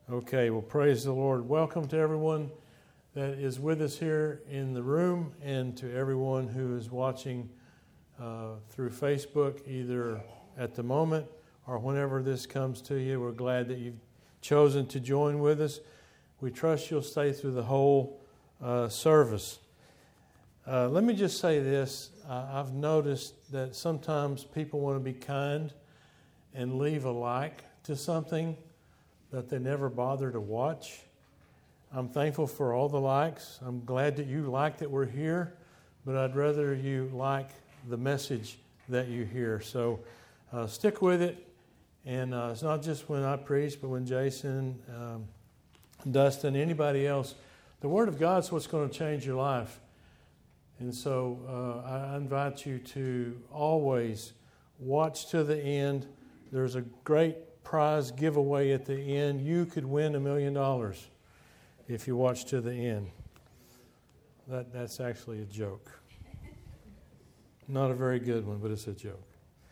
Okay, well, praise the Lord. Welcome to everyone that is with us here in the room and to everyone who is watching through Facebook, either at the moment or whenever this comes to you. We're glad that you've chosen to join with us. We trust you'll stay through the whole service. Let me just say this. I've noticed that sometimes people want to be kind and leave a like to something that they never bother to watch. I'm thankful for all the likes. I'm glad that you like that we're here, but I'd rather you like the message that you hear. So stick with it. And it's not just when I preach, but when Jason, Dustin, anybody else, the Word of God is what's going to change your life. And so I invite you to always watch to the end. There's a great prize giveaway at the end. You could win $1 million if you watch to the end. That's actually a joke. Not a very good one, but it's a joke.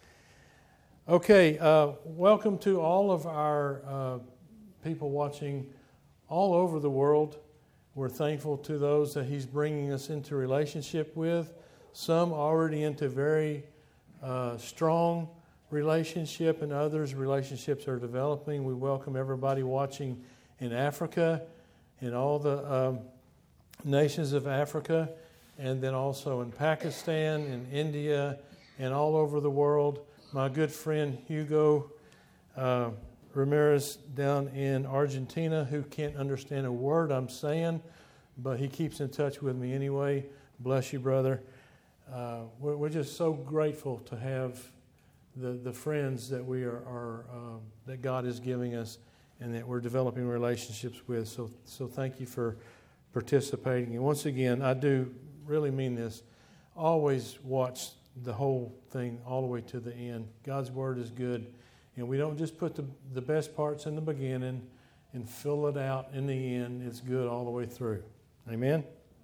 Okay, welcome to all of our people watching all over the world. We're thankful to those that He's bringing us into relationship with. Some already into very strong relationship, and others relationships are developing. We welcome everybody watching in Africa, in all the nations of Africa, and then also in Pakistan, in India, and all over the world. My good friend Hugo Ramirez down in Argentina, who can't understand a word I'm saying, but he keeps in touch with me anyway. Bless you, brother. We're just so grateful to have the friends that we are that God is giving us and that we're developing relationships with. So thank you for participating. And once again, I do really mean this. Always watch the whole thing all the way to the end. God's Word is good. And we don't just put the best parts in the beginning and fill it out in the end. It's good all the way through. Amen?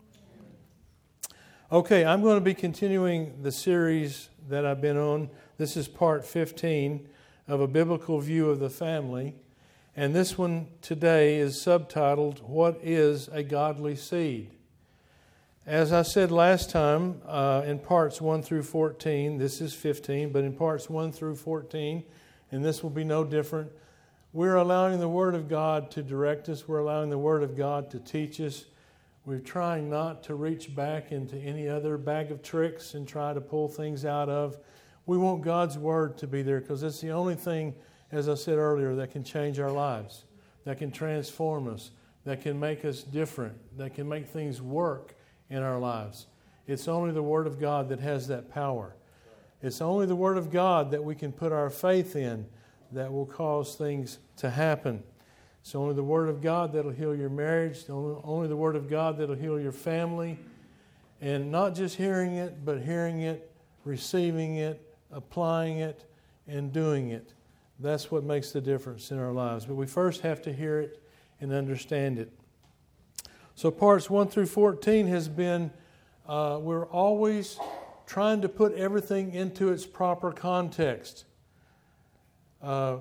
Okay, I'm going to be continuing the series that I've been on. This is part 15 of A Biblical View of the Family. And this one today is subtitled, What is a Godly Seed? As I said last time, in parts 1 through 14, this is 15, but in parts 1 through 14, and this will be no different, we're allowing the Word of God to direct us. We're allowing the Word of God to teach us. We're trying not to reach back into any other bag of tricks and try to pull things out of. We want God's Word to be there because it's the only thing, as I said earlier, that can change our lives, that can transform us, that can make us different, that can make things work in our lives. It's only the Word of God that has that power. It's only the Word of God that we can put our faith in that will cause things to happen. It's only the Word of God that will heal your marriage. Only the Word of God that will heal your family. And not just hearing it, but hearing it, receiving it, applying it, and doing it. That's what makes the difference in our lives. But we first have to hear it and understand it. So parts 1 through 14 has been, we're always trying to put everything into its proper context. A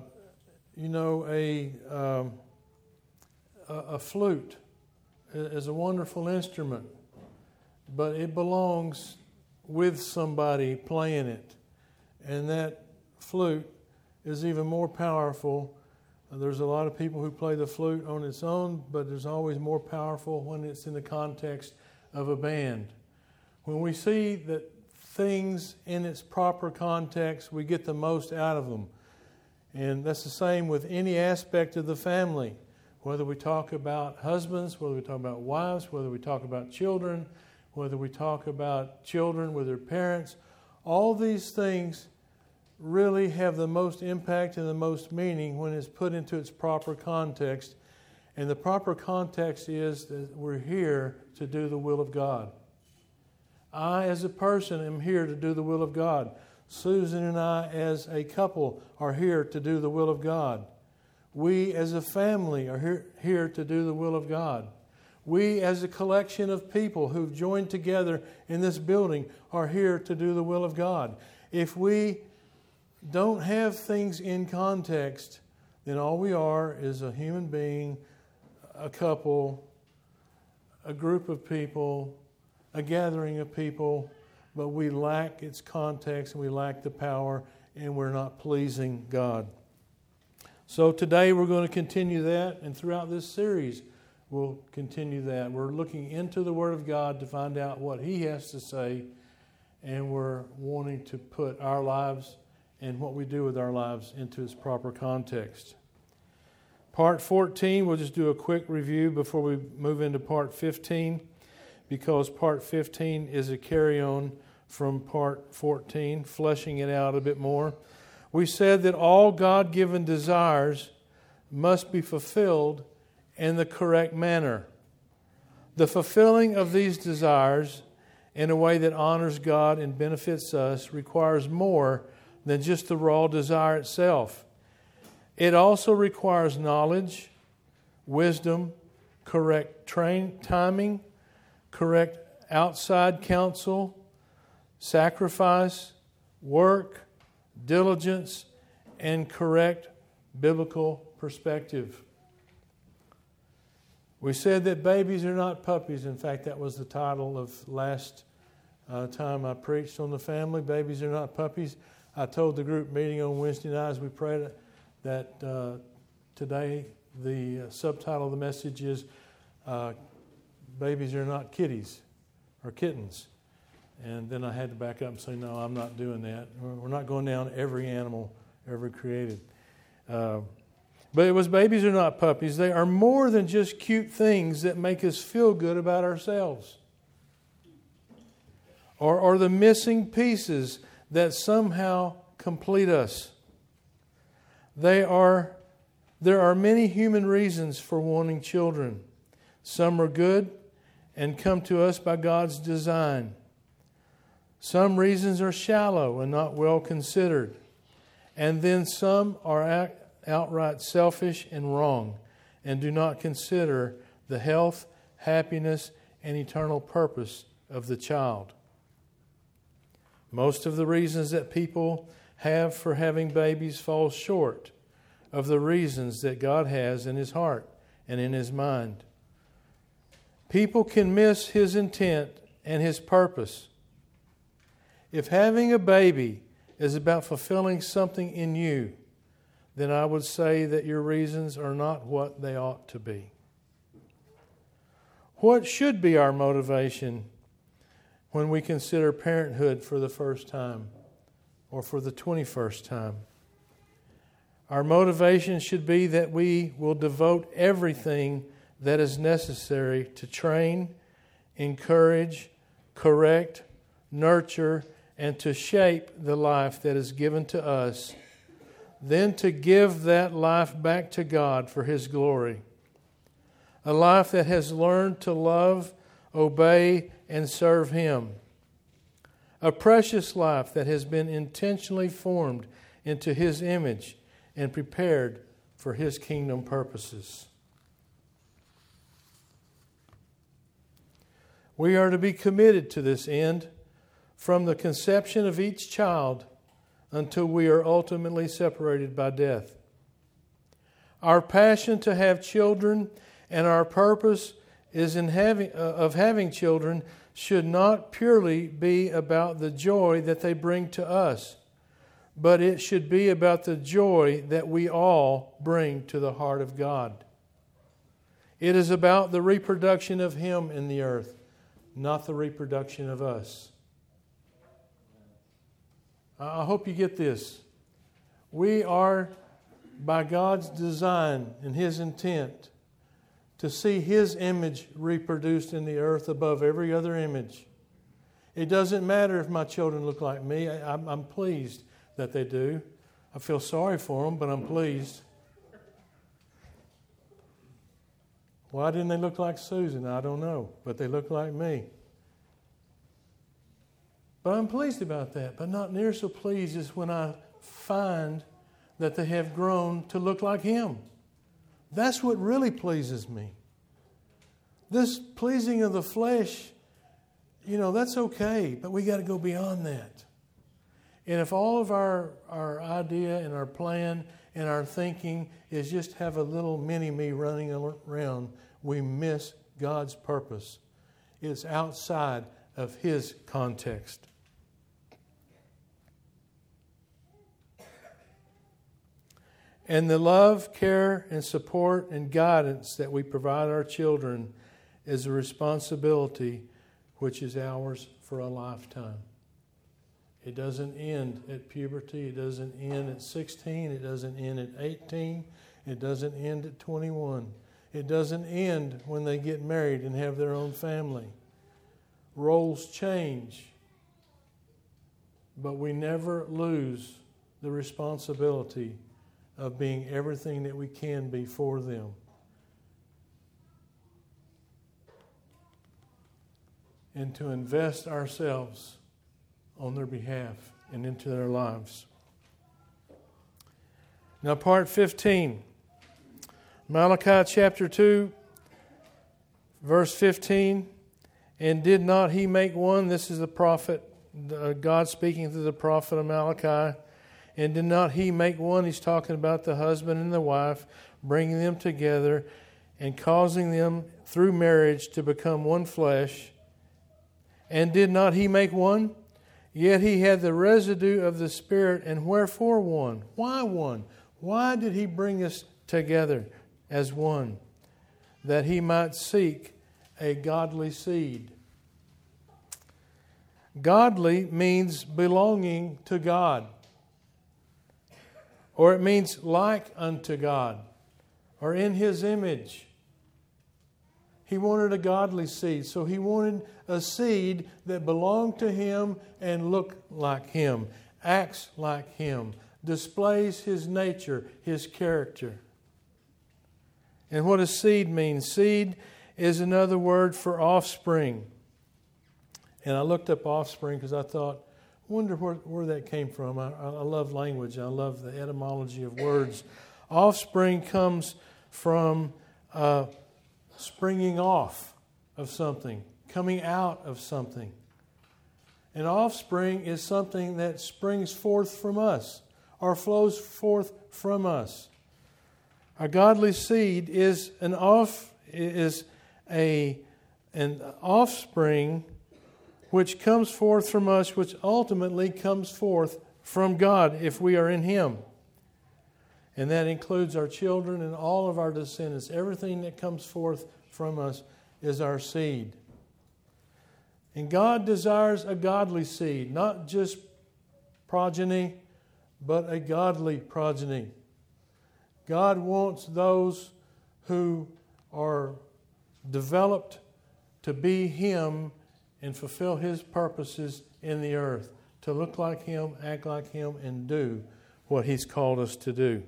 flute is a wonderful instrument, but it belongs with somebody playing it. And that flute is even more powerful. There's a lot of people who play the flute on its own, but there's always more powerful when it's in the context of a band. When we see that things in its proper context, we get the most out of them. And that's the same with any aspect of the family. Whether we talk about husbands, whether we talk about wives, whether we talk about children, whether we talk about children with their parents, all these things really have the most impact and the most meaning when it's put into its proper context. And the proper context is that we're here to do the will of God. I, as a person, am here to do the will of God. Susan and I, as a couple, are here to do the will of God. We, as a family, are here to do the will of God. We, as a collection of people who've joined together in this building, are here to do the will of God. If we don't have things in context, then all we are is a human being, a couple, a group of people, a gathering of people, but we lack its context and we lack the power, and we're not pleasing God. So today we're going to continue that, and throughout this series we'll continue that. We're looking into the Word of God to find out what He has to say, and we're wanting to put our lives and what we do with our lives into its proper context. Part 14, we'll just do a quick review before we move into Part 15, because Part 15 is a carry-on from Part 14, fleshing it out a bit more. We said that all God-given desires must be fulfilled in the correct manner. The fulfilling of these desires in a way that honors God and benefits us requires more than just the raw desire itself. It also requires knowledge, wisdom, correct timing, correct outside counsel, sacrifice, work, diligence, and correct biblical perspective. We said that babies are not puppies. In fact, that was the title of last time I preached on the family. Babies are not puppies. I told the group meeting on Wednesday night as we prayed that today the subtitle of the message is Babies are not kitties or kittens. And then I had to back up and say, no, I'm not doing that. We're not going down every animal ever created. But it was babies are not puppies. They are more than just cute things that make us feel good about ourselves. Or the missing pieces that somehow complete us. There are many human reasons for wanting children. Some are good and come to us by God's design. Some reasons are shallow and not well considered. And then some are outright selfish and wrong and do not consider the health, happiness, and eternal purpose of the child. Most of the reasons that people have for having babies fall short of the reasons that God has in His heart and in His mind. People can miss His intent and His purpose. If having a baby is about fulfilling something in you, then I would say that your reasons are not what they ought to be. What should be our motivation when we consider parenthood for the first time or for the 21st time? Our motivation should be that we will devote everything that is necessary to train, encourage, correct, nurture, and to shape the life that is given to us, then to give that life back to God for His glory. A life that has learned to love, obey, and serve Him. A precious life that has been intentionally formed into His image and prepared for His kingdom purposes. We are to be committed to this end from the conception of each child until we are ultimately separated by death. Our passion to have children and our purpose of having children should not purely be about the joy that they bring to us, but it should be about the joy that we all bring to the heart of God. It is about the reproduction of Him in the earth, not the reproduction of us. I hope you get this. We are, by God's design and His intent, to see His image reproduced in the earth above every other image. It doesn't matter if my children look like me. I'm pleased that they do. I feel sorry for them, but I'm pleased. Why didn't they look like Susan? I don't know, but they look like me. But I'm pleased about that, but not near so pleased as when I find that they have grown to look like Him. That's what really pleases me. This pleasing of the flesh, that's okay, but we got to go beyond that. And if all of our idea and our plan and our thinking is just have a little mini-me running around, we miss God's purpose. It's outside of His context. And the love, care, and support and guidance that we provide our children is a responsibility which is ours for a lifetime. It doesn't end at puberty. It doesn't end at 16. It doesn't end at 18. It doesn't end at 21. It doesn't end when they get married and have their own family. Roles change, but we never lose the responsibility of being everything that we can be for them. And to invest ourselves on their behalf and into their lives. Now, part 15. Malachi chapter 2, verse 15. And did not He make one? This is the prophet, God speaking through the prophet of Malachi. And did not He make one? He's talking about the husband and the wife, bringing them together and causing them through marriage to become one flesh. And did not He make one? Yet He had the residue of the Spirit. And wherefore one? Why one? Why did He bring us together as one? That He might seek a godly seed. Godly means belonging to God. Or it means like unto God, or in His image. He wanted a godly seed, so He wanted a seed that belonged to Him and looked like Him, acts like Him, displays His nature, His character. And what does seed mean? Seed is another word for offspring. And I looked up offspring because I thought, wonder where that came from. I love language. I love the etymology of words. Offspring comes from springing off of something, coming out of something. An offspring is something that springs forth from us or flows forth from us. A godly seed is an offspring which comes forth from us, which ultimately comes forth from God if we are in Him. And that includes our children and all of our descendants. Everything that comes forth from us is our seed. And God desires a godly seed, not just progeny, but a godly progeny. God wants those who are developed to be Him and fulfill His purposes in the earth, to look like Him, act like Him, and do what He's called us to do.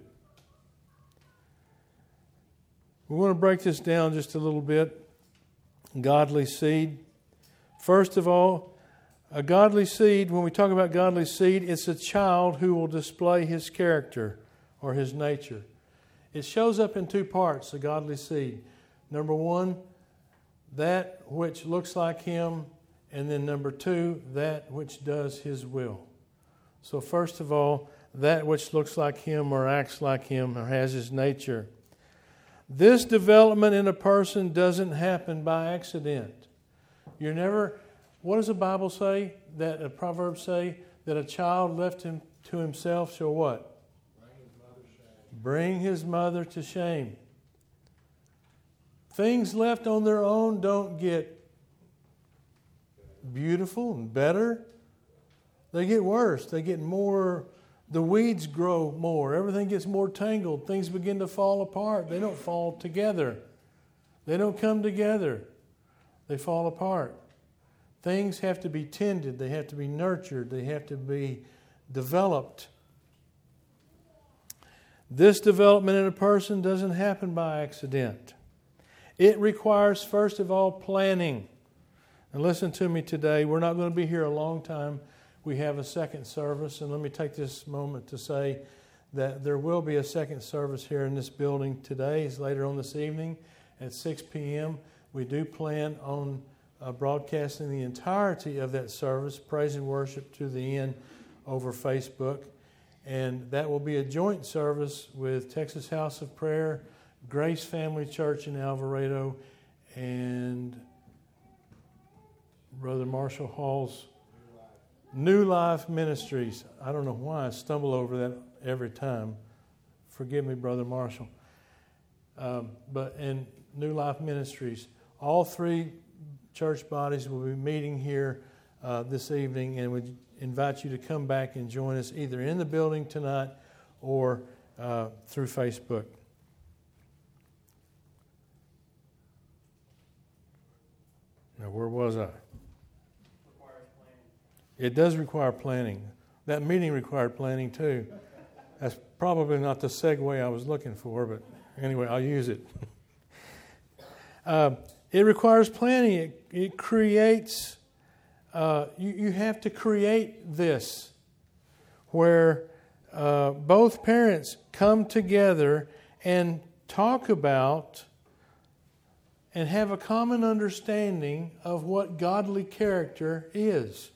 We want to break this down just a little bit. Godly seed. First of all, a godly seed, when we talk about godly seed, it's a child who will display his character or his nature. It shows up in two parts, the godly seed. Number one, that which looks like Him. And then number two, that which does His will. So first of all, that which looks like Him or acts like Him or has His nature. This development in a person doesn't happen by accident. What does the Bible say? That a proverb say? That a child left him to himself shall what? Bring his mother to shame. Things left on their own don't get beautiful and better. They get worse. They get more, the weeds grow more. Everything gets more tangled. Things begin to fall apart. They don't fall together. They don't come together. They fall apart. Things have to be tended. They have to be nurtured. They have to be developed. This development in a person doesn't happen by accident. It requires, first of all, planning. And listen to me today. We're not going to be here a long time. We have a second service. And let me take this moment to say that there will be a second service here in this building today. It's later on this evening at 6 p.m. We do plan on broadcasting the entirety of that service, praise and worship to the end, over Facebook. And that will be a joint service with Texas House of Prayer, Grace Family Church in Alvarado, and Brother Marshall Hall's New Life Ministries. I don't know why I stumble over that every time. Forgive me, Brother Marshall. And New Life Ministries. All three church bodies will be meeting here this evening, and we invite you to come back and join us either in the building tonight or through Facebook. Now, where was I? It does require planning. That meeting required planning too. That's probably not the segue I was looking for, but anyway, I'll use it. It requires planning. It creates, you have to create this where both parents come together and talk about and have a common understanding of what godly character is.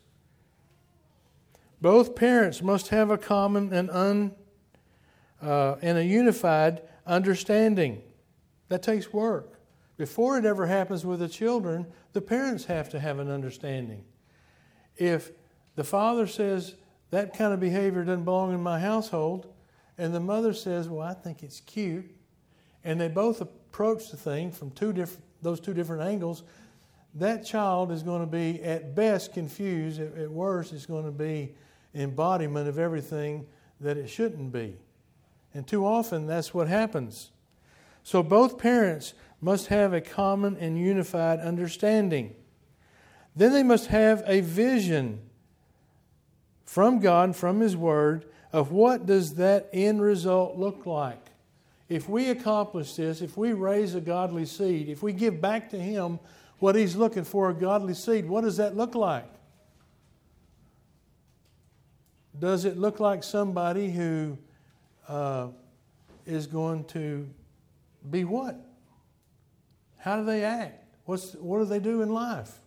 Both parents must have a common and a unified understanding. That takes work. Before it ever happens with the children, the parents have to have an understanding. If the father says, that kind of behavior doesn't belong in my household, and the mother says, well, I think it's cute, and they both approach the thing from those two different angles, that child is going to be at best confused. At worst, it's going to be embodiment of everything that it shouldn't be. And too often that's what happens. So both parents must have a common and unified understanding. Then they must have a vision from God, from His Word, of what does that end result look like. If we accomplish this, if we raise a godly seed, if we give back to Him what He's looking for, a godly seed, what does that look like? Does it look like somebody who is going to be what? How do they act? What do they do in life?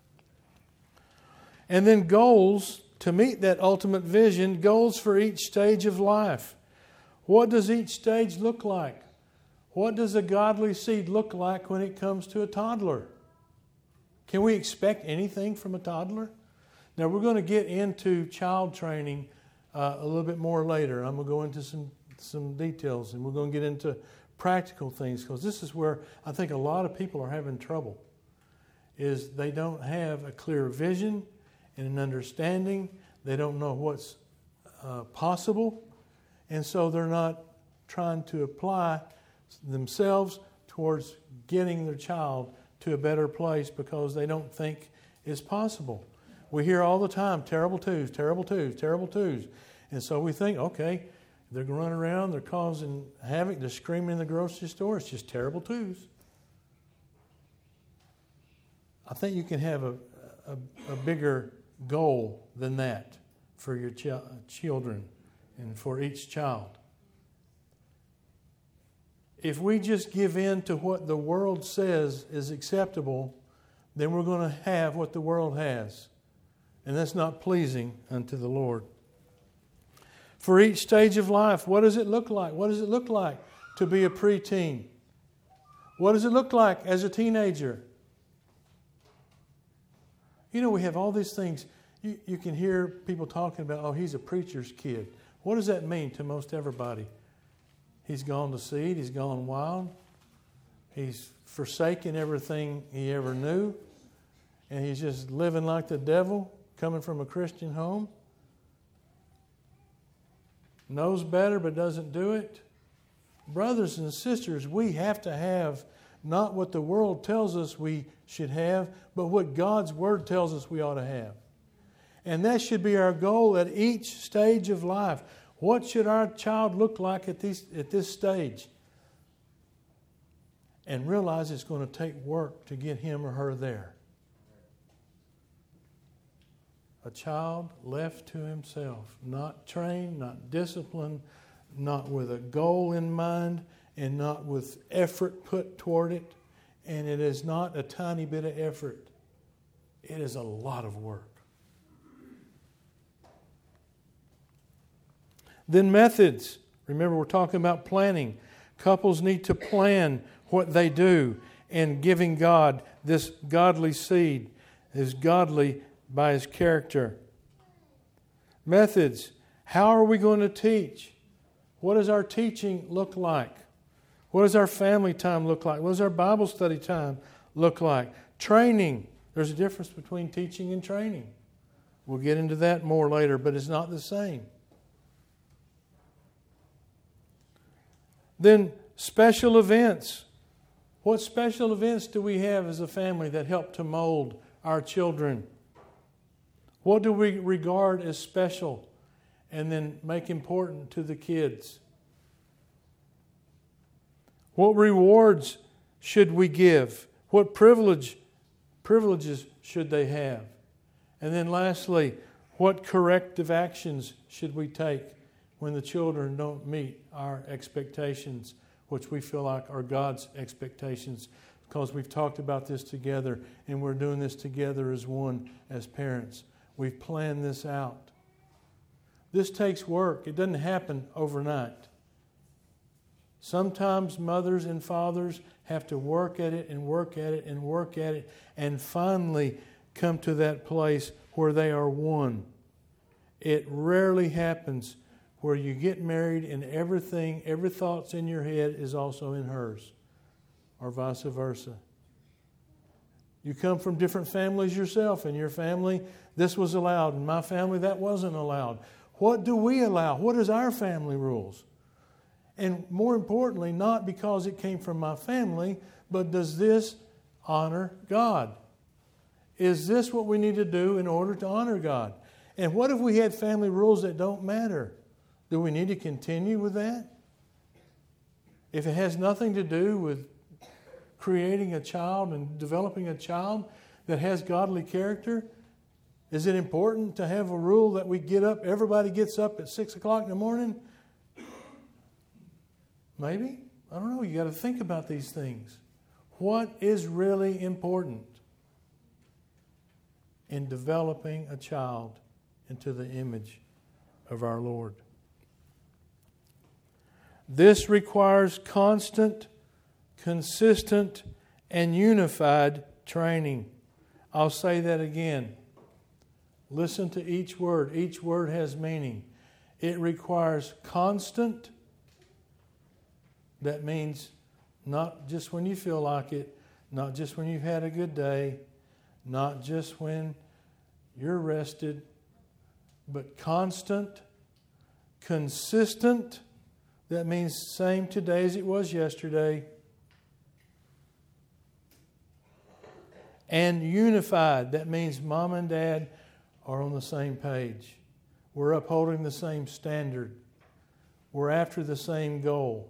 And then goals to meet that ultimate vision, goals for each stage of life. What does each stage look like? What does a godly seed look like when it comes to a toddler? Can we expect anything from a toddler? Now, we're going to get into child training a little bit more later. I'm going to go into some details, and we're going to get into practical things, because this is where I think a lot of people are having trouble, is they don't have a clear vision and an understanding. They don't know what's possible, and so they're not trying to apply themselves towards getting their child to a better place because they don't think it's possible. We hear all the time, terrible twos, terrible twos, terrible twos. And so we think, okay, they're running around, they're causing havoc, they're screaming in the grocery store, it's just terrible twos. I think you can have a bigger goal than that for your children and for each child. If we just give in to what the world says is acceptable, then we're going to have what the world has. And that's not pleasing unto the Lord. For each stage of life, what does it look like? What does it look like to be a preteen? What does it look like as a teenager? You know, we have all these things. You can hear people talking about, oh, he's a preacher's kid. What does that mean to most everybody? He's gone to seed. He's gone wild. He's forsaken everything he ever knew. And he's just living like the devil, coming from a Christian home. Knows better but doesn't do it. Brothers and sisters, we have to have not what the world tells us we should have, but what God's Word tells us we ought to have. And that should be our goal at each stage of life. What should our child look like at this stage? And realize it's going to take work to get him or her there. A child left to himself, not trained, not disciplined, not with a goal in mind, and not with effort put toward it. And it is not a tiny bit of effort. It is a lot of work. Then methods. Remember, we're talking about planning. Couples need to plan what they do in giving God this godly seed, is godly by His character. Methods. How are we going to teach? What does our teaching look like? What does our family time look like? What does our Bible study time look like? Training. There's a difference between teaching and training. We'll get into that more later, but it's not the same. Then special events. What special events do we have as a family that help to mold our children? What do we regard as special and then make important to the kids? What rewards should we give? What privileges should they have? And then lastly, what corrective actions should we take when the children don't meet our expectations, which we feel like are God's expectations? Because we've talked about this together and we're doing this together as one, as parents. We've planned this out. This takes work. It doesn't happen overnight. Sometimes mothers and fathers have to work at it and work at it and work at it and finally come to that place where they are one. It rarely happens where you get married and everything, every thought's in your head is also in hers, or vice versa. You come from different families yourself. In your family, this was allowed. In my family, that wasn't allowed. What do we allow? What is our family rules? And more importantly, not because it came from my family, but does this honor God? Is this what we need to do in order to honor God? And what if we had family rules that don't matter? Do we need to continue with that? If it has nothing to do with creating a child and developing a child that has godly character, is it important to have a rule that we get up, everybody gets up at 6 o'clock in the morning? Maybe. I don't know. You got to think about these things. What is really important in developing a child into the image of our Lord? This requires constant, consistent, and unified training. I'll say that again. Listen to each word. Each word has meaning. It requires constant. That means not just when you feel like it, not just when you've had a good day, not just when you're rested, but constant, consistent. That means same today as it was yesterday. And unified. That means mom and dad are on the same page. We're upholding the same standard. We're after the same goal.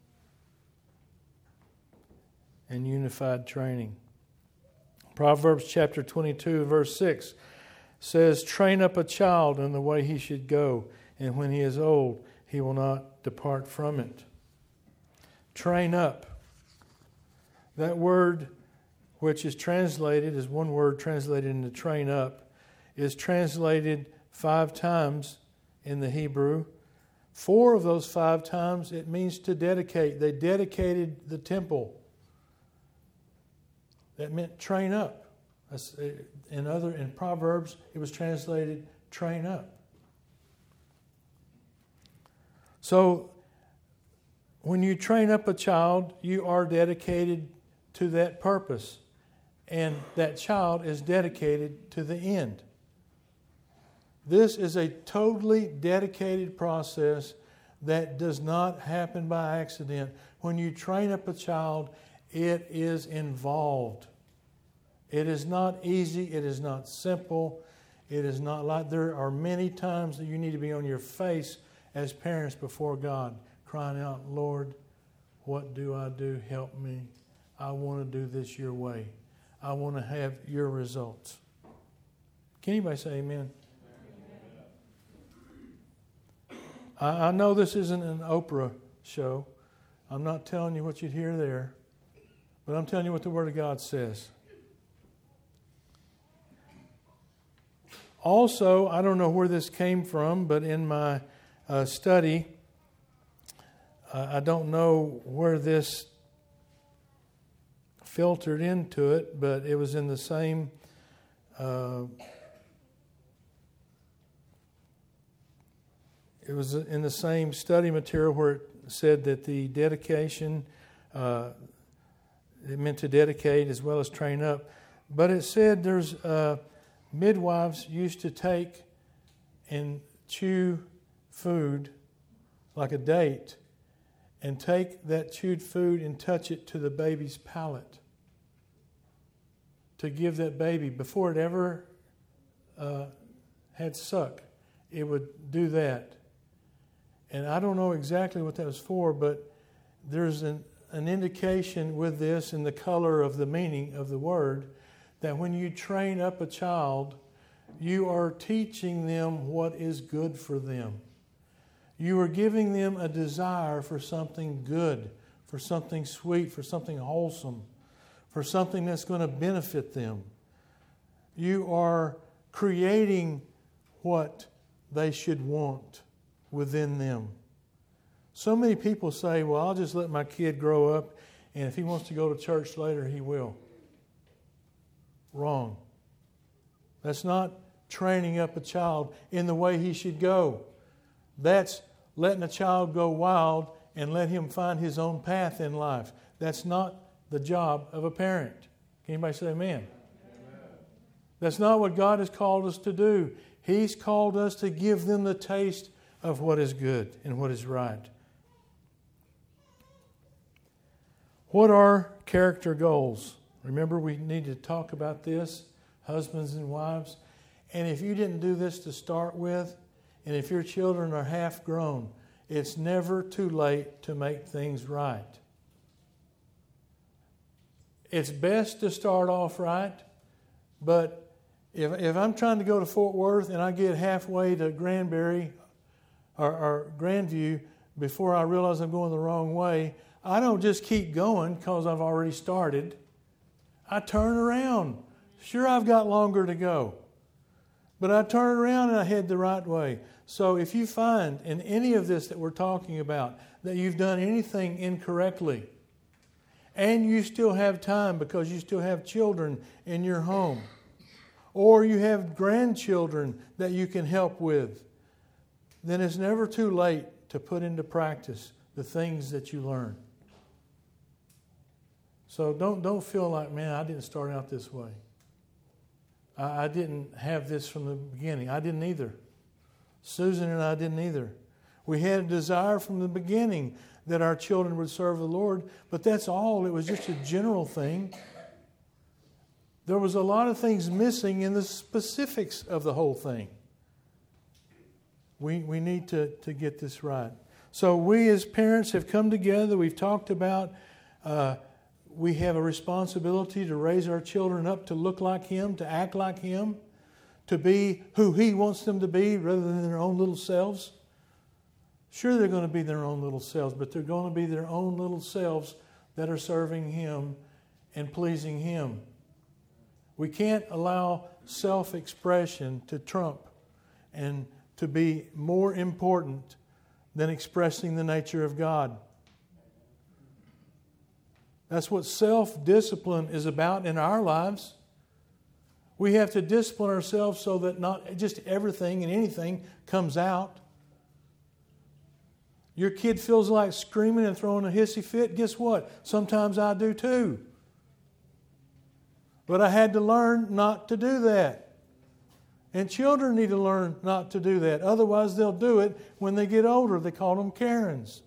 And unified training. Proverbs chapter 22, verse 6 says, "Train up a child in the way he should go, and when he is old, he will not depart from it." Train up. That word, which is translated, is one word translated into train up, is translated 5 times in the Hebrew. 4 of those 5 times it means to dedicate. They dedicated the temple. That meant train up. In Proverbs, it was translated train up. So, when you train up a child, you are dedicated to that purpose. And that child is dedicated to the end. This is a totally dedicated process that does not happen by accident. When you train up a child, it is involved. It is not easy. It is not simple. It is not like there are many times that you need to be on your face as parents before God, crying out, "Lord, what do I do? Help me. I want to do this your way. I want to have your results." Can anybody say amen? I know this isn't an Oprah show. I'm not telling you what you'd hear there. But I'm telling you what the Word of God says. Also, I don't know where this came from, but in my study. I don't know where this filtered into it, but it was in the same study material where it said that the dedication, it meant to dedicate as well as train up. But it said there's midwives used to take and chew food like a date and take that chewed food and touch it to the baby's palate to give that baby, before it ever had suck, it would do that. And I don't know exactly what that was for, but there's an indication with this in the color of the meaning of the word that when you train up a child, you are teaching them what is good for them. You are giving them a desire for something good, for something sweet, for something wholesome, for something that's going to benefit them. You are creating what they should want within them. So many people say, well, I'll just let my kid grow up, and if he wants to go to church later, he will. Wrong. That's not training up a child in the way he should go. That's letting a child go wild and let him find his own path in life. That's not the job of a parent. Can anybody say amen? Amen. That's not what God has called us to do. He's called us to give them the taste of what is good and what is right. What are character goals? Remember, we need to talk about this, husbands and wives. And if you didn't do this to start with, and if your children are half grown, it's never too late to make things right. It's best to start off right, but if I'm trying to go to Fort Worth and I get halfway to Granbury or Grandview before I realize I'm going the wrong way, I don't just keep going because I've already started. I turn around. Sure, I've got longer to go, but I turn around and I head the right way. So if you find in any of this that we're talking about that you've done anything incorrectly, and you still have time because you still have children in your home, or you have grandchildren that you can help with, then it's never too late to put into practice the things that you learn. So don't feel like, man, I didn't start out this way. I didn't have this from the beginning. I didn't either. Susan and I didn't either. We had a desire from the beginning that our children would serve the Lord, but that's all. It was just a general thing. There was a lot of things missing in the specifics of the whole thing. We need to get this right. So we as parents have come together. We've talked about we have a responsibility to raise our children up to look like Him, to act like Him, to be who He wants them to be rather than their own little selves. Sure, they're going to be their own little selves, but they're going to be their own little selves that are serving Him and pleasing Him. We can't allow self-expression to trump and to be more important than expressing the nature of God. That's what self-discipline is about in our lives. We have to discipline ourselves so that not just everything and anything comes out. Your kid feels like screaming and throwing a hissy fit. Guess what? Sometimes I do too. But I had to learn not to do that. And children need to learn not to do that. Otherwise, they'll do it when they get older. They call them Karens.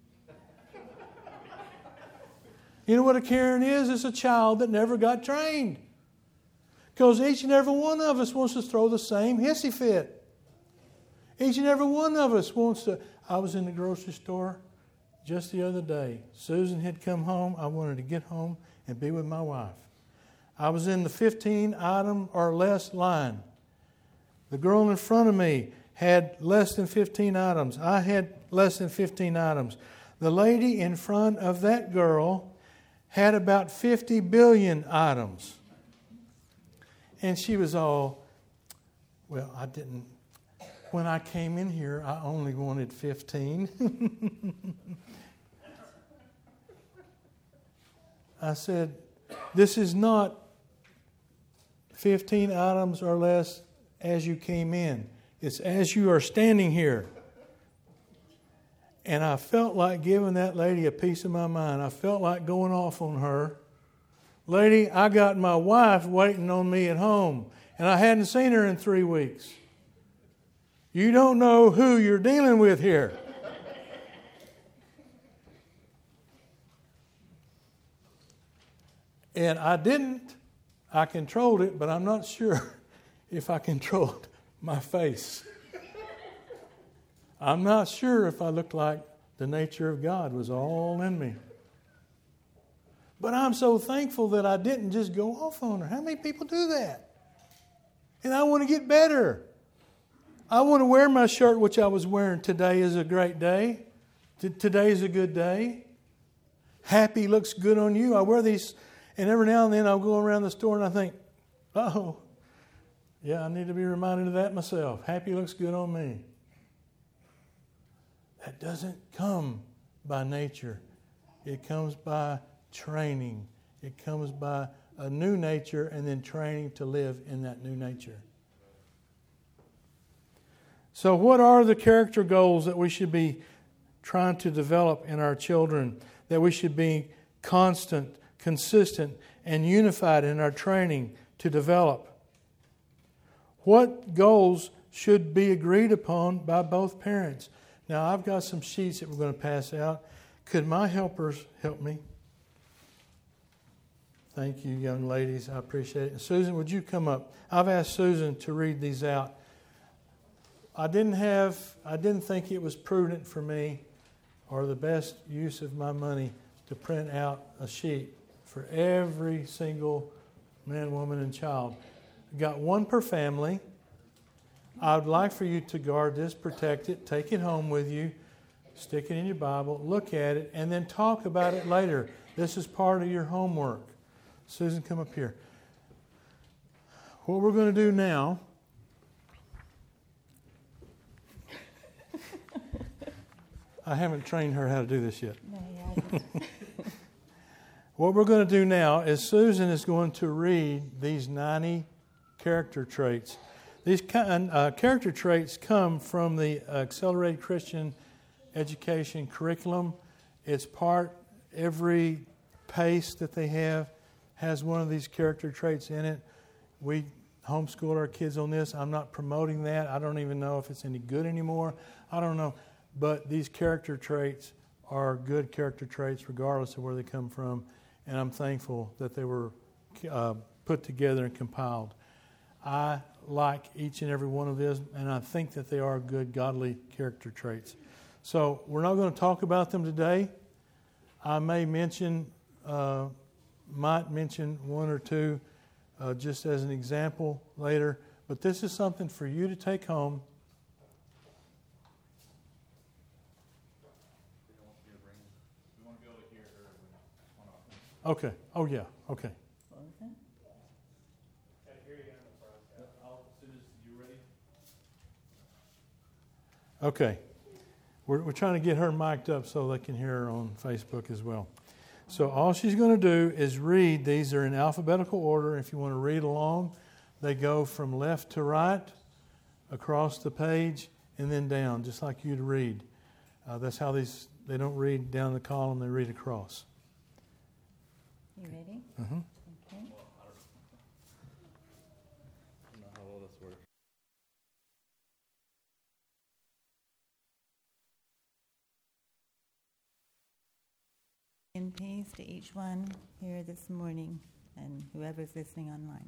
You know what a Karen is? It's a child that never got trained. Because each and every one of us wants to throw the same hissy fit. Each and every one of us wants to... I was in the grocery store just the other day. Susan had come home. I wanted to get home and be with my wife. I was in the 15-item or less line. The girl in front of me had less than 15 items. I had less than 15 items. The lady in front of that girl had about 50 billion items. And she was all, well, I didn't when I came in here, I only wanted 15. I said, this is not 15 items or less as you came in. It's as you are standing here. And I felt like giving that lady a piece of my mind. I felt like going off on her. Lady, I got my wife waiting on me at home, and I hadn't seen her in 3 weeks. You don't know who you're dealing with here. And I didn't. I controlled it, but I'm not sure if I controlled my face. I'm not sure if I looked like the nature of God was all in me. But I'm so thankful that I didn't just go off on her. How many people do that? And I want to get better. I want to wear my shirt, which I was wearing. Today is a great day. Today is a good day. Happy looks good on you. I wear these, and every now and then I'll go around the store and I think, oh, yeah, I need to be reminded of that myself. Happy looks good on me. That doesn't come by nature. It comes by training. It comes by a new nature and then training to live in that new nature. So what are the character goals that we should be trying to develop in our children? That we should be constant, consistent, and unified in our training to develop? What goals should be agreed upon by both parents? Now, I've got some sheets that we're going to pass out. Could my helpers help me? Thank you, young ladies. I appreciate it. And Susan, would you come up? I've asked Susan to read these out. I didn't think it was prudent for me or the best use of my money to print out a sheet for every single man, woman, and child. I got one per family. I would like for you to guard this, protect it, take it home with you, stick it in your Bible, look at it, and then talk about it later. This is part of your homework. Susan, come up here. What we're going to do now, I haven't trained her how to do this yet. No, you haven't. What we're going to do now is Susan is going to read these 90 character traits. These character traits come from the Accelerated Christian Education curriculum. It's part, every PACE that they have has one of these character traits in it. We homeschool our kids on this. I'm not promoting that. I don't even know if it's any good anymore. I don't know. But these character traits are good character traits regardless of where they come from. And I'm thankful that they were put together and compiled. I like each and every one of these, and I think that they are good, godly character traits. So we're not going to talk about them today. I may might mention one or two just as an example later, but this is something for you to take home. Okay. Oh, yeah. Okay. Okay. We're trying to get her mic'd up so they can hear her on Facebook as well. So all she's going to do is read. These are in alphabetical order. If you want to read along, they go from left to right, across the page, and then down, just like you'd read. That's how they don't read down the column, they read across. You ready? Mm-hmm. Okay. I don't know how well this works. And peace to each one here this morning and whoever's listening online.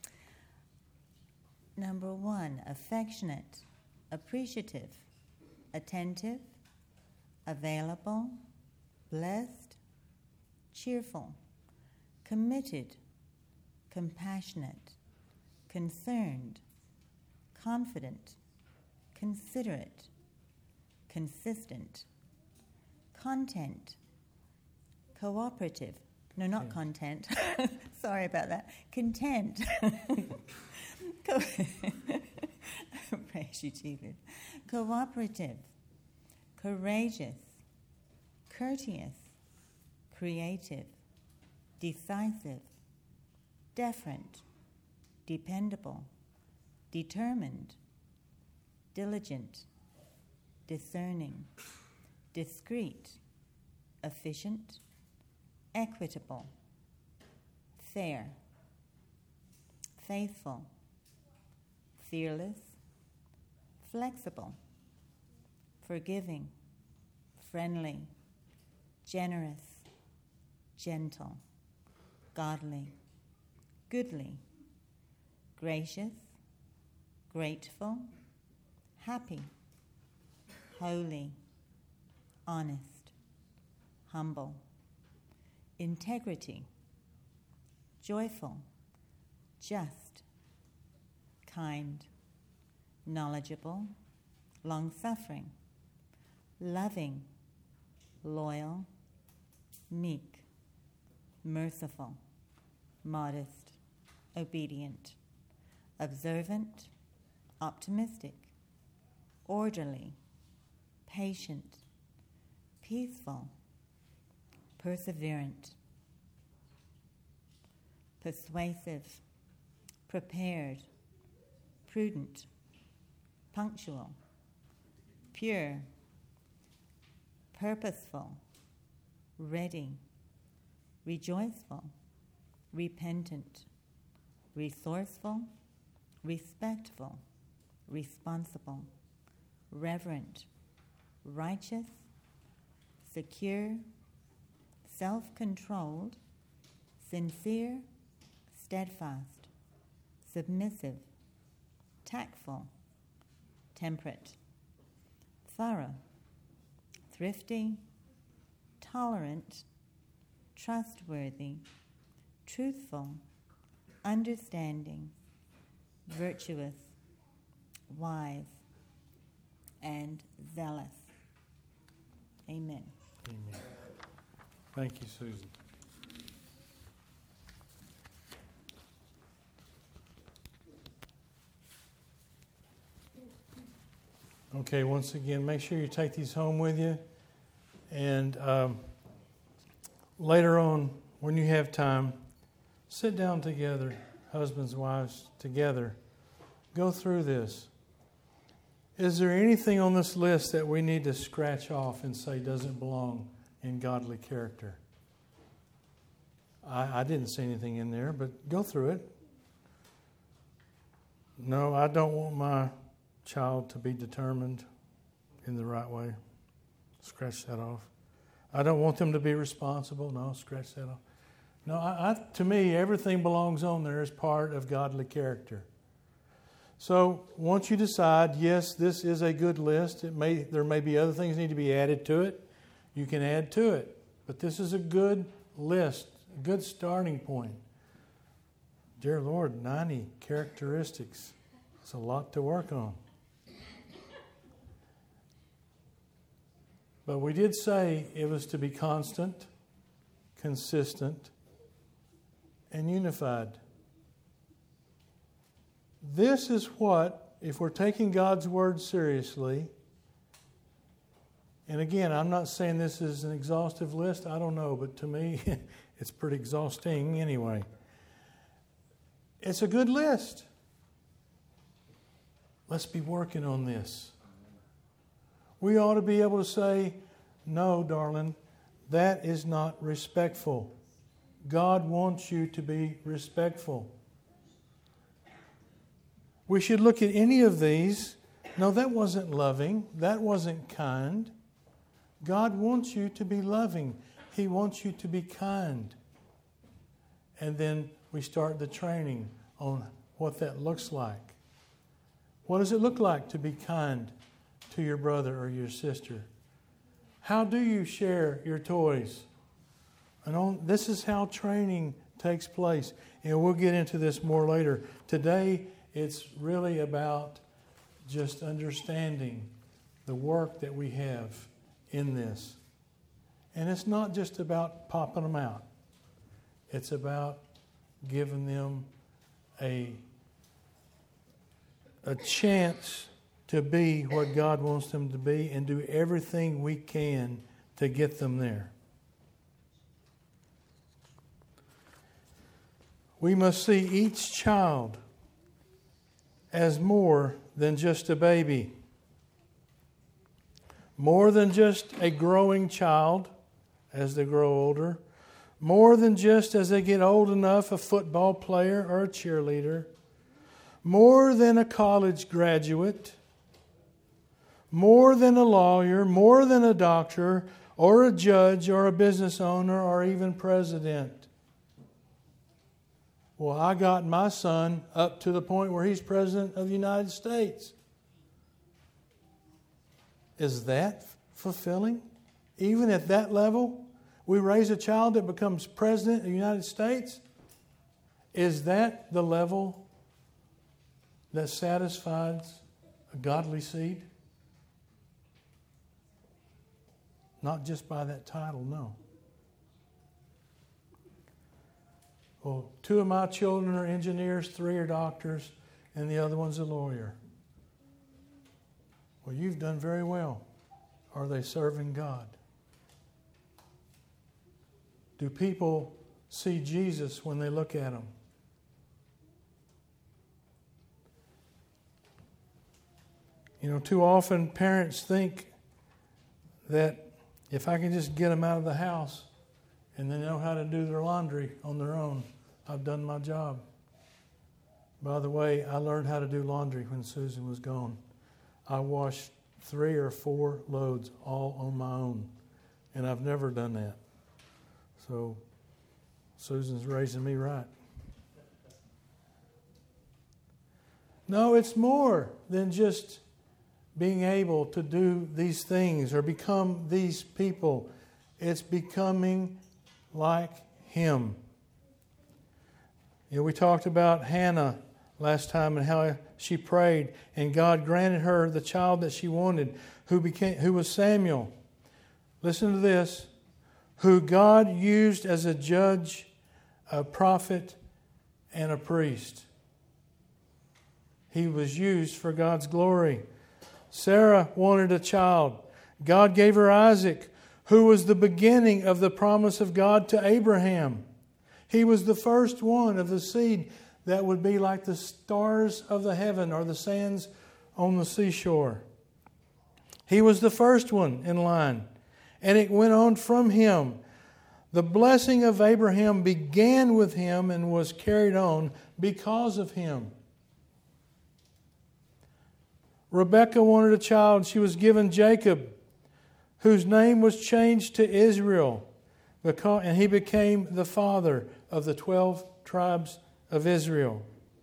Number 1, affectionate, appreciative, attentive, available, blessed, cheerful, committed, compassionate, concerned, confident, considerate, consistent, content, cooperative. No, not content. Sorry about that. Content. Praise Praise you, Jesus. Cooperative, courageous, courteous, creative, decisive, deferent, dependable, determined, diligent, discerning, discreet, efficient, equitable, fair, faithful, fearless, flexible, forgiving, friendly, generous, gentle, godly, goodly, gracious, grateful, happy, holy, honest, humble, integrity, joyful, just, kind, knowledgeable, long-suffering, loving, loyal, meek, merciful, modest, obedient, observant, optimistic, orderly, patient, peaceful, perseverant, persuasive, prepared, prudent, punctual, pure, purposeful, ready, rejoiceful, repentant, resourceful, respectful, responsible, reverent, righteous, secure, self-controlled, sincere, steadfast, submissive, tactful, temperate, thorough, thrifty, tolerant, trustworthy, truthful, understanding, virtuous, wise, and zealous. Amen. Amen. Thank you, Susan. Okay, once again, make sure you take these home with you. And later on, when you have time, sit down together, husbands, wives, together. Go through this. Is there anything on this list that we need to scratch off and say doesn't belong in godly character? I didn't see anything in there, but go through it. No, I don't want my child to be determined in the right way. Scratch that off. I don't want them to be responsible. No, scratch that off. No, to me, everything belongs on there as part of godly character. So once you decide, yes, this is a good list, there may be other things that need to be added to it. You can add to it. But this is a good list, a good starting point. Dear Lord, 90 characteristics. It's a lot to work on. But we did say it was to be constant, consistent, and unified. This is what, if we're taking God's Word seriously, and again, I'm not saying this is an exhaustive list, I don't know, but to me, it's pretty exhausting anyway. It's a good list. Let's be working on this. We ought to be able to say, no, darling, that is not respectful. God wants you to be respectful. We should look at any of these. No, that wasn't loving. That wasn't kind. God wants you to be loving. He wants you to be kind. And then we start the training on what that looks like. What does it look like to be kind to your brother or your sister? How do you share your toys? And this is how training takes place. And we'll get into this more later. Today, it's really about just understanding the work that we have in this. And it's not just about popping them out. It's about giving them a chance to be what God wants them to be and do everything we can to get them there. We must see each child as more than just a baby. More than just a growing child as they grow older. More than just as they get old enough, a football player or a cheerleader. More than a college graduate. More than a lawyer, more than a doctor, or a judge, or a business owner, or even president. Well, I got my son up to the point where he's president of the United States. Is that fulfilling? Even at that level, we raise a child that becomes president of the United States? Is that the level that satisfies a godly seed? Not just by that title, no. Well, 2 of my children are engineers, 3 are doctors, and the other one's a lawyer. Well, you've done very well. Are they serving God? Do people see Jesus when they look at them? You know, too often parents think that if I can just get them out of the house and they know how to do their laundry on their own, I've done my job. By the way, I learned how to do laundry when Susan was gone. I washed 3 or 4 loads all on my own, and I've never done that. So Susan's raising me right. No, it's more than just being able to do these things or become these people. It's becoming like Him. You know, we talked about Hannah last time and how she prayed and God granted her the child that she wanted, who was Samuel. Listen to this. Who God used as a judge, a prophet, and a priest. He was used for God's glory. Sarah wanted a child. God gave her Isaac, who was the beginning of the promise of God to Abraham. He was the first one of the seed that would be like the stars of the heaven or the sands on the seashore. He was the first one in line, and it went on from him. The blessing of Abraham began with him and was carried on because of him. Rebekah wanted a child. She was given Jacob, whose name was changed to Israel, and he became the father of the 12 tribes of Israel.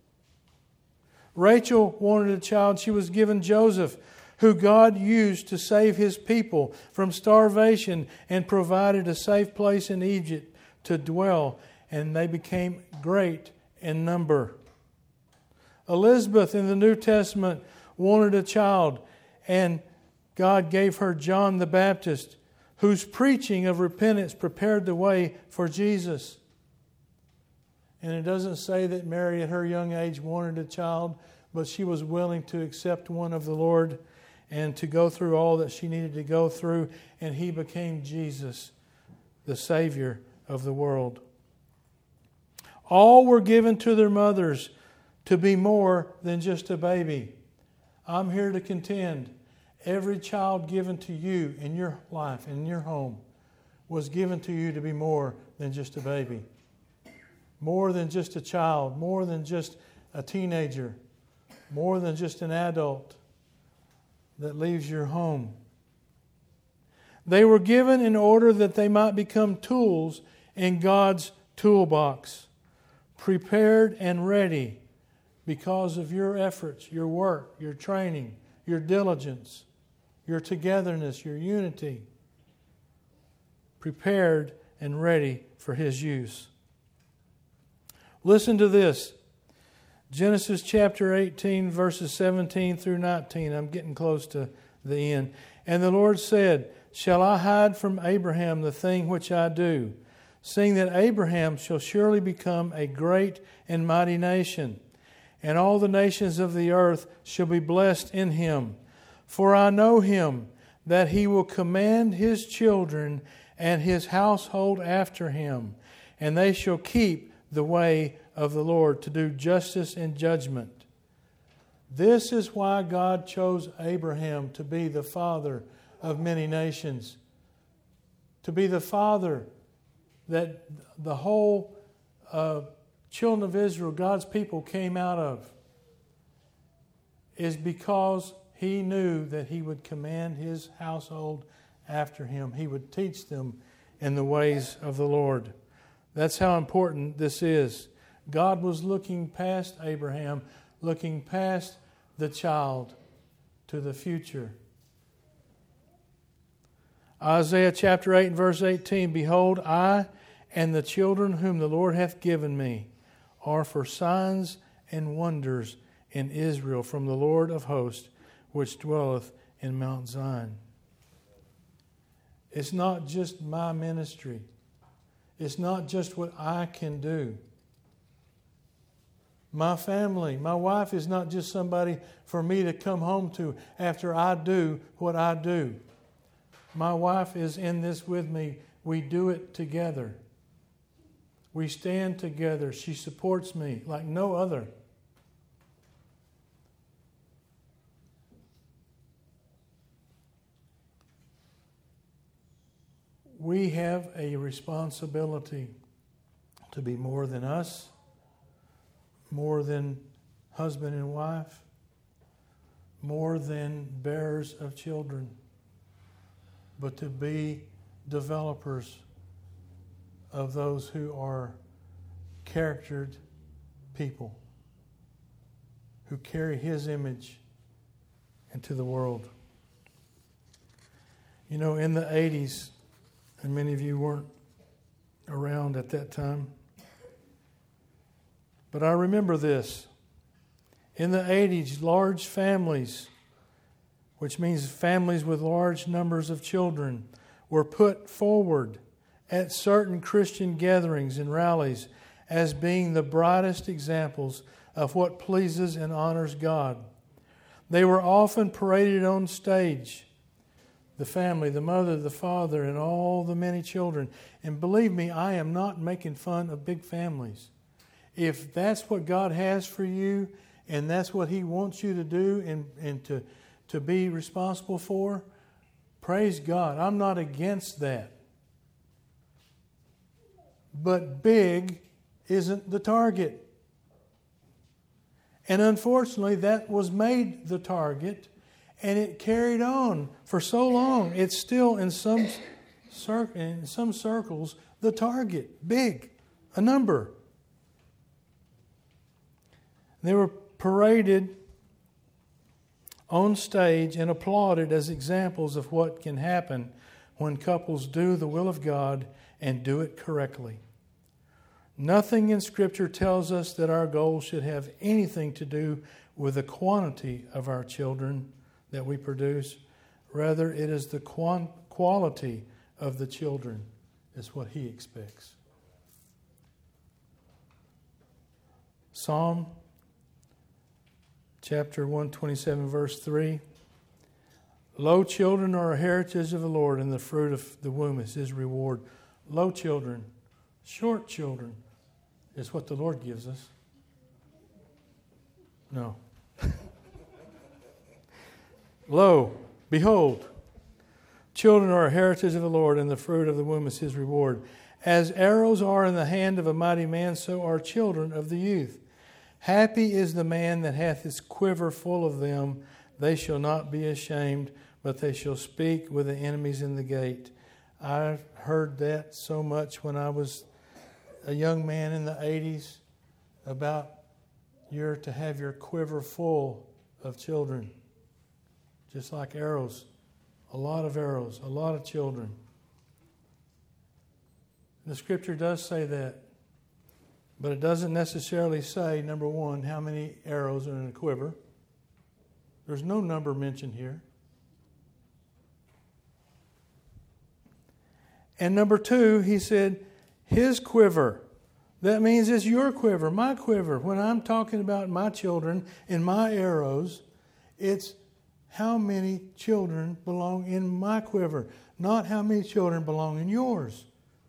Rachel wanted a child. She was given Joseph, who God used to save His people from starvation and provided a safe place in Egypt to dwell, and they became great in number. Elizabeth in the New Testament wanted a child, and God gave her John the Baptist, whose preaching of repentance prepared the way for Jesus. And it doesn't say that Mary at her young age wanted a child, but she was willing to accept one of the Lord and to go through all that she needed to go through, and He became Jesus, the Savior of the world. All were given to their mothers to be more than just a baby. I'm here to contend. Every child given to you in your life, in your home, was given to you to be more than just a baby. More than just a child. More than just a teenager. More than just an adult that leaves your home. They were given in order that they might become tools in God's toolbox. Prepared and ready because of your efforts, your work, your training, your diligence, your togetherness, your unity. Prepared and ready for His use. Listen to this. Genesis chapter 18, verses 17 through 19. I'm getting close to the end. And the Lord said, Shall I hide from Abraham the thing which I do, seeing that Abraham shall surely become a great and mighty nation? and all the nations of the earth shall be blessed in him. For I know him, that he will command his children and his household after him, and they shall keep the way of the Lord to do justice and judgment. This is why God chose Abraham to be the father of many nations, to be the father that the whole children of Israel, God's people, came out of, is because he knew that he would command his household after him. He would teach them in the ways of the Lord. That's how important this is. God was looking past Abraham, looking past the child to the future. Isaiah chapter 8 and verse 18, Behold, I and the children whom the Lord hath given me are for signs and wonders in Israel from the Lord of hosts, which dwelleth in Mount Zion. It's not just my ministry. It's not just what I can do. My family, my wife is not just somebody for me to come home to after I do what I do. My wife is in this with me. We do it together. We stand together. She supports me like no other. We have a responsibility to be more than us, more than husband and wife, more than bearers of children, but to be developers of those who are charactered people, who carry His image into the world. You know, in the 80s, and many of you weren't around at that time, but I remember this. In the 80s, large families, which means families with large numbers of children, were put forward at certain Christian gatherings and rallies as being the brightest examples of what pleases and honors God. They were often paraded on stage, the family, the mother, the father, and all the many children. And believe me, I am not making fun of big families. If that's what God has for you, and that's what He wants you to do and to be responsible for, praise God. I'm not against that. But big isn't the target. And unfortunately, that was made the target, and it carried on for so long. It's still in some circles the target, big, a number. They were paraded on stage and applauded as examples of what can happen when couples do the will of God and do it correctly. Nothing in Scripture tells us that our goal should have anything to do with the quantity of our children that we produce. Rather, it is the quality of the children is what He expects. Psalm chapter 127, verse 3. Lo, children are a heritage of the Lord, and the fruit of the womb is His reward. Lo, children, short children, is what the Lord gives us. No. Lo, behold, children are a heritage of the Lord, and the fruit of the womb is His reward. As arrows are in the hand of a mighty man, so are children of the youth. Happy is the man that hath his quiver full of them. They shall not be ashamed, but they shall speak with the enemies in the gate. I heard that so much when I was a young man in the 80s, about you're to have your quiver full of children. Just like arrows. A lot of children. The Scripture does say that. But it doesn't necessarily say, number one, how many arrows are in a quiver. There's no number mentioned here. And number two, he said, his quiver, That means it's your quiver, my quiver. When I'm talking about my children and my arrows, it's how many children belong in my quiver, not how many children belong in yours.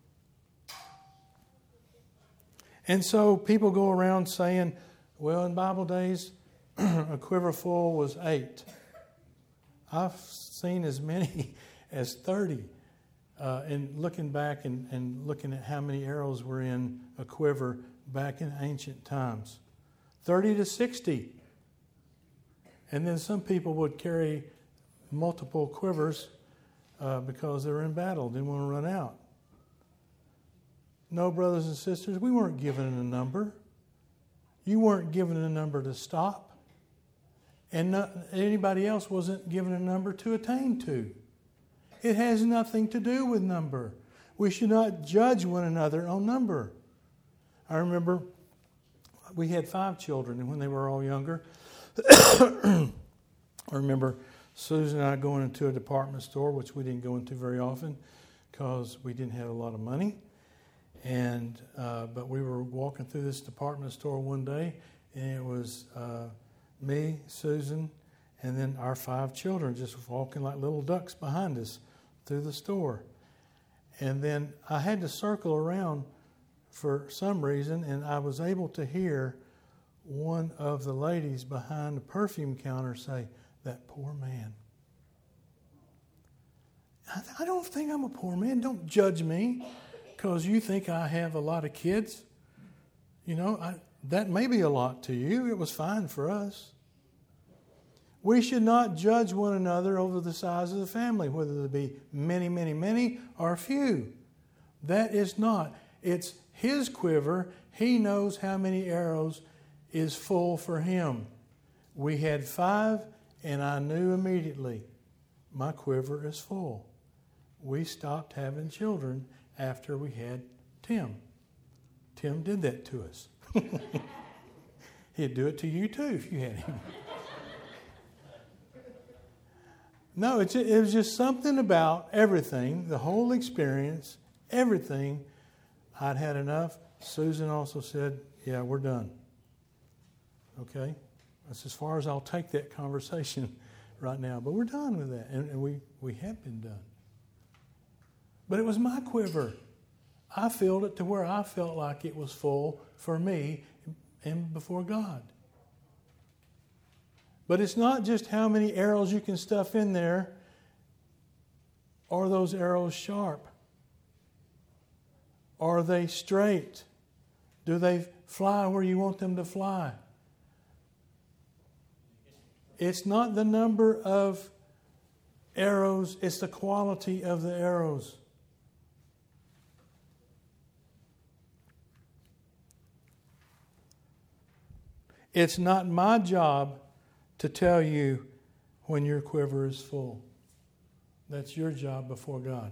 And so people go around saying, well, in Bible days, a quiver full was 8. I've seen as many as 30. And looking back and looking at how many arrows were in a quiver back in ancient times. 30 to 60. And then some people would carry multiple quivers because they were in battle, didn't want to run out. No, brothers and sisters, we weren't given a number. You weren't given a number to stop. And anybody else wasn't given a number to attain to. It has nothing to do with number. We should not judge one another on number. I remember we had 5 children, and when they were all younger, I remember Susan and I going into a department store, which we didn't go into very often because we didn't have a lot of money. And but we were walking through this department store one day, and it was me, Susan, and then our 5 children just walking like little ducks behind us through the store. And then I had to circle around for some reason, and I was able to hear one of the ladies behind the perfume counter say, "That poor man." I don't think I'm a poor man. Don't judge me because you think I have a lot of kids. You know, that may be a lot to you. It was fine for us. We should not judge one another over the size of the family, whether there be many, many, many, or few. That is not. It's his quiver. He knows how many arrows is full for him. We had 5, and I knew immediately, my quiver is full. We stopped having children after we had Tim. Tim did that to us. He'd do it to you too if you had him. No, it was just something about everything, the whole experience, everything. I'd had enough. Susan also said, yeah, we're done. Okay? That's as far as I'll take that conversation right now. But we're done with that. And we have been done. But it was my quiver. I filled it to where I felt like it was full for me and before God. But it's not just how many arrows you can stuff in there. Are those arrows sharp? Are they straight? Do they fly where you want them to fly? It's not the number of arrows, it's the quality of the arrows. It's not my job to tell you when your quiver is full. That's your job before God.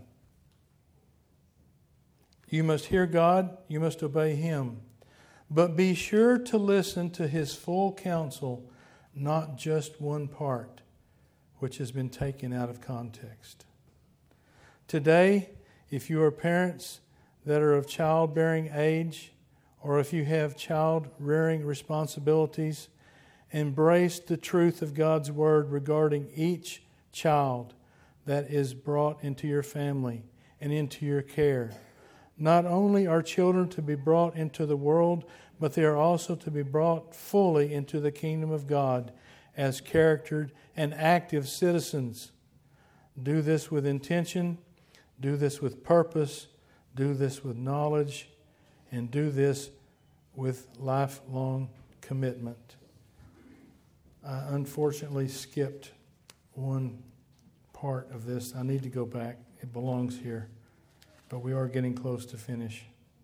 You must hear God, you must obey Him. But be sure to listen to His full counsel, not just one part, which has been taken out of context. Today, if you are parents that are of childbearing age, or if you have child-rearing responsibilities, embrace the truth of God's Word regarding each child that is brought into your family and into your care. Not only are children to be brought into the world, but they are also to be brought fully into the kingdom of God as charactered and active citizens. Do this with intention, do this with purpose, do this with knowledge, and do this with lifelong commitment. I unfortunately skipped one part of this. I need to go back. It belongs here. But we are getting close to finish.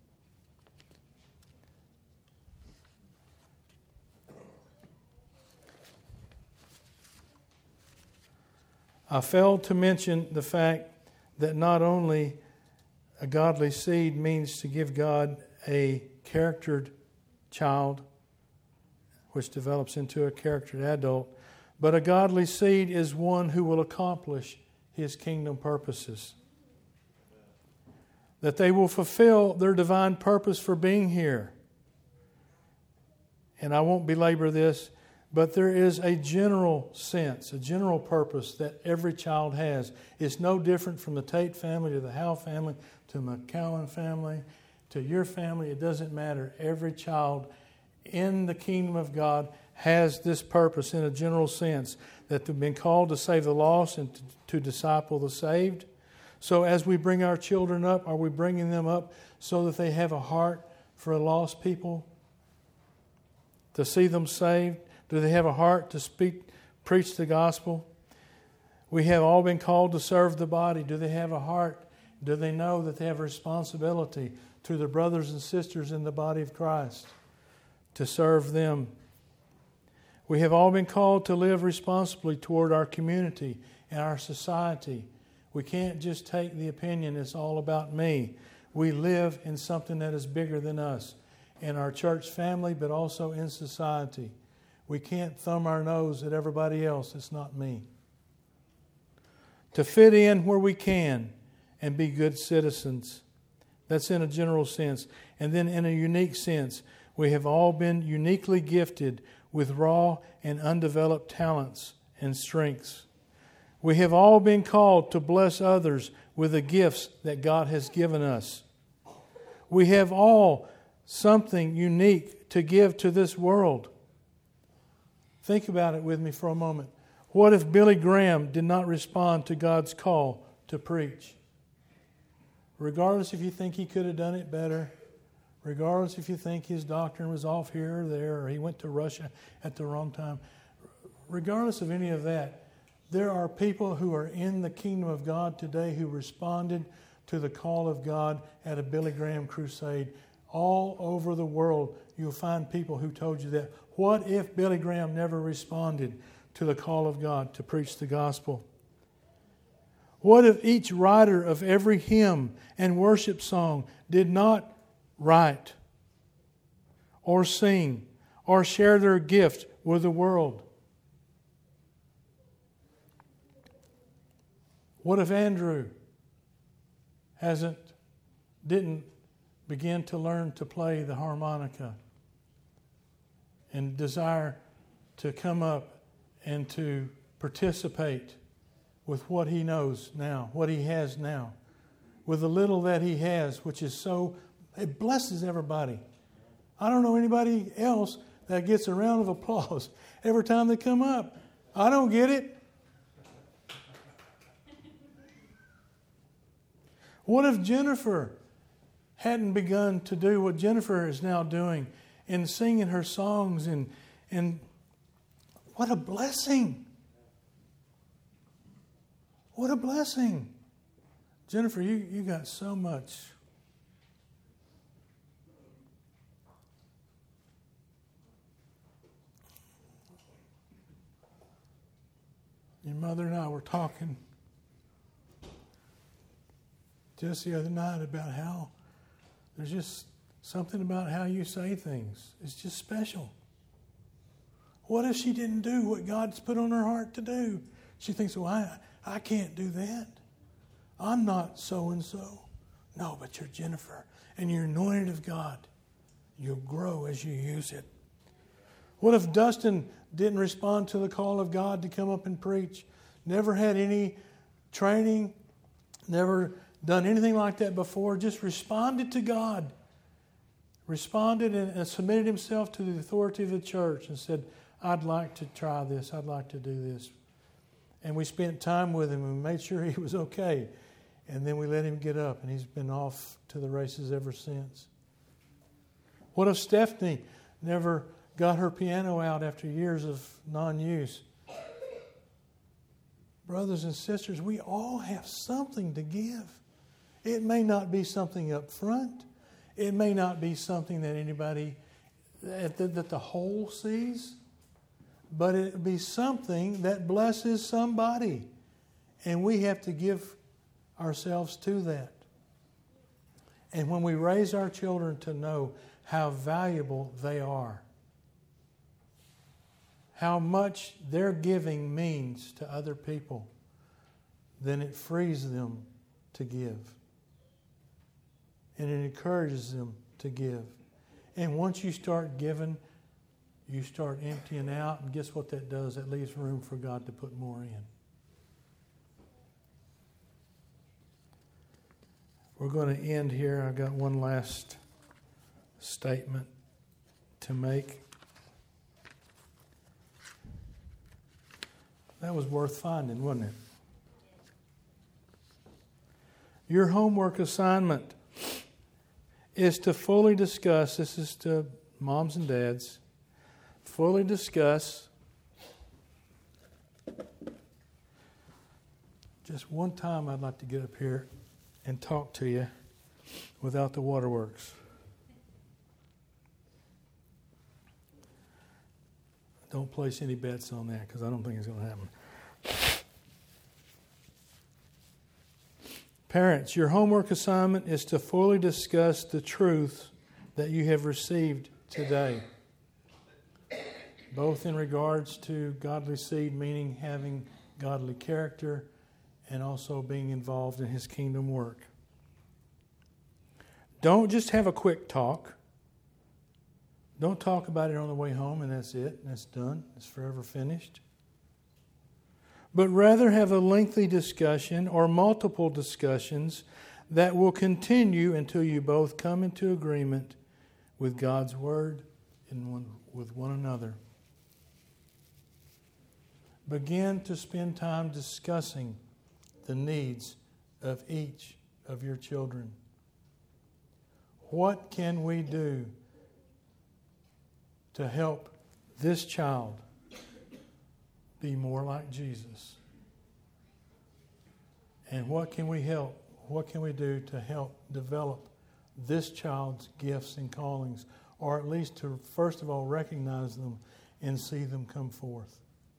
I failed to mention the fact that not only a godly seed means to give God a charactered child, which develops into a charactered adult, but a godly seed is one who will accomplish His kingdom purposes. that they will fulfill their divine purpose for being here. And I won't belabor this, but there is a general sense, a general purpose that every child has. It's no different from the Tate family to the Howe family to the McCowan family to your family. It doesn't matter. Every child in the kingdom of God has this purpose in a general sense, that they've been called to save the lost and to disciple the saved. So as we bring our children up, are we bringing them up so that they have a heart for lost people? To see them saved? Do they have a heart to preach the gospel? We have all been called to serve the body. Do they have a heart? Do they know that they have a responsibility to their brothers and sisters in the body of Christ to serve them? We have all been called to live responsibly toward our community and our society. We can't just take the opinion, it's all about me. We live in something that is bigger than us, in our church family, but also in society. We can't thumb our nose at everybody else. It's not me. To fit in where we can and be good citizens. That's in a general sense. And then in a unique sense, we have all been uniquely gifted with raw and undeveloped talents and strengths. We have all been called to bless others with the gifts that God has given us. We have all something unique to give to this world. Think about it with me for a moment. What if Billy Graham did not respond to God's call to preach? Regardless if you think he could have done it better, regardless if you think his doctrine was off here or there, or he went to Russia at the wrong time, regardless of any of that, there are people who are in the kingdom of God today who responded to the call of God at a Billy Graham crusade. All over the world, you'll find people who told you that. What if Billy Graham never responded to the call of God to preach the gospel? What if each writer of every hymn and worship song did not write or sing or share their gift with the world? What if Andrew didn't begin to learn to play the harmonica and desire to come up and to participate with what he knows now, what he has now, with the little that he has, which is so, it blesses everybody. I don't know anybody else that gets a round of applause every time they come up. I don't get it. What if Jennifer hadn't begun to do what Jennifer is now doing in singing her songs, and what a blessing. What a blessing. Jennifer, you got so much. Your mother and I were talking just the other night about how there's just something about how you say things. It's just special. What if she didn't do what God's put on her heart to do? She thinks, well, I can't do that. I'm not so-and-so. No, but you're Jennifer, and you're anointed of God. You'll grow as you use it. What if Dustin didn't respond to the call of God to come up and preach? Never had any training, never done anything like that before, just responded to God. Responded and submitted himself to the authority of the church and said, I'd like to try this, I'd like to do this. And we spent time with him and made sure he was okay. And then we let him get up, and he's been off to the races ever since. What if Stephanie never got her piano out after years of non-use? Brothers and sisters, we all have something to give. It may not be something up front. It may not be something that anybody, that the whole sees. But it will be something that blesses somebody. And we have to give ourselves to that. And when we raise our children to know how valuable they are, how much their giving means to other people, then it frees them to give. and it encourages them to give. And once you start giving, you start emptying out, and guess what that does? That leaves room for God to put more in. We're going to end here. I've got one last statement to make. That was worth finding, wasn't it? Your homework assignment is to fully discuss, this is to moms and dads, fully discuss just one time I'd like to get up here and talk to you without the waterworks. Don't place any bets on that because I don't think it's going to happen. Parents, your homework assignment is to fully discuss the truth that you have received today, both in regards to godly seed, meaning having godly character, and also being involved in His kingdom work. Don't just have a quick talk. Don't talk about it on the way home and that's it. That's done. It's forever finished. But rather have a lengthy discussion or multiple discussions that will continue until you both come into agreement with God's Word and with one another. Begin to spend time discussing the needs of each of your children. What can we do to help this child be more like Jesus? And what can we do to help develop this child's gifts and callings, or at least to first of all recognize them and see them come forth?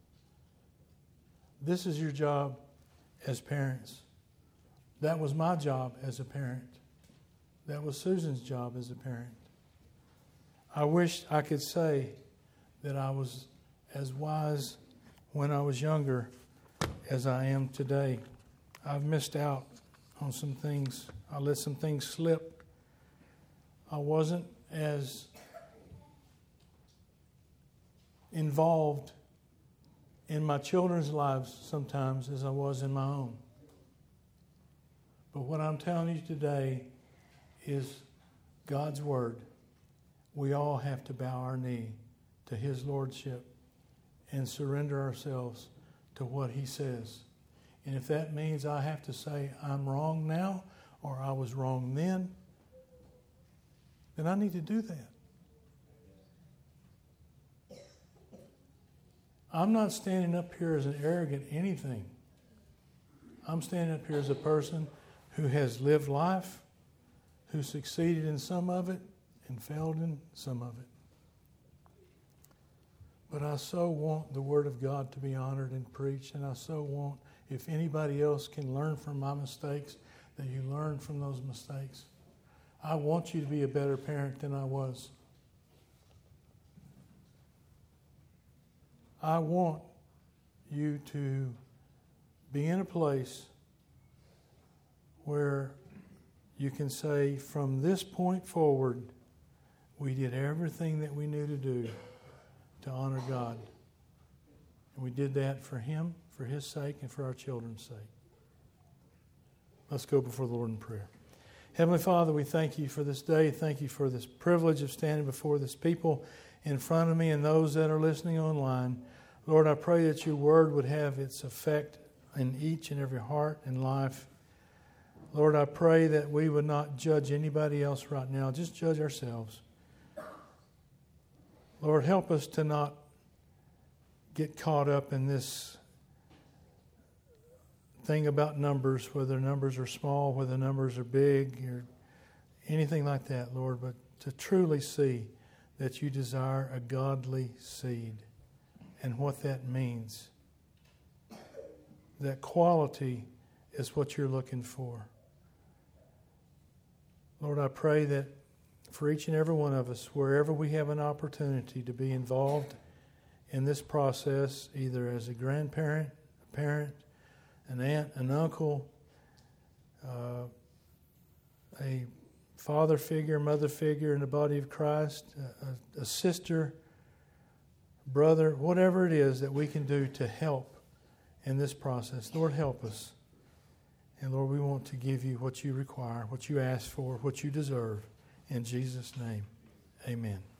This is your job as parents. That was my job as a parent. That was Susan's job as a parent. I wish I could say that I was as wise when I was younger as I am today. I've missed out on some things. I let some things slip. I wasn't as involved in my children's lives sometimes as I was in my own. But what I'm telling you today is God's Word. We all have to bow our knee to His Lordship and surrender ourselves to what He says. And if that means I have to say I'm wrong now or I was wrong then I need to do that. I'm not standing up here as an arrogant anything. I'm standing up here as a person who has lived life, who succeeded in some of it and failed in some of it. But I so want the Word of God to be honored and preached, and I so want, if anybody else can learn from my mistakes, that you learn from those mistakes. I want you to be a better parent than I was. I want you to be in a place where you can say, from this point forward, we did everything that we knew to do to honor God. And we did that for Him, for His sake, and for our children's sake. Let's go before the Lord in prayer. Heavenly Father, we thank You for this day. Thank You for this privilege of standing before this people in front of me and those that are listening online. Lord, I pray that Your Word would have its effect in each and every heart and life. Lord, I pray that we would not judge anybody else right now, just judge ourselves. Lord, help us to not get caught up in this thing about numbers, whether numbers are small, whether numbers are big, or anything like that, Lord, but to truly see that You desire a godly seed and what that means. That quality is what You're looking for. Lord, I pray that for each and every one of us, wherever we have an opportunity to be involved in this process, either as a grandparent, a parent, an aunt, an uncle, a father figure, mother figure in the body of Christ, a sister, brother, whatever it is that we can do to help in this process. Lord, help us. And Lord, we want to give you what you require, what you ask for, what you deserve. In Jesus' name, amen.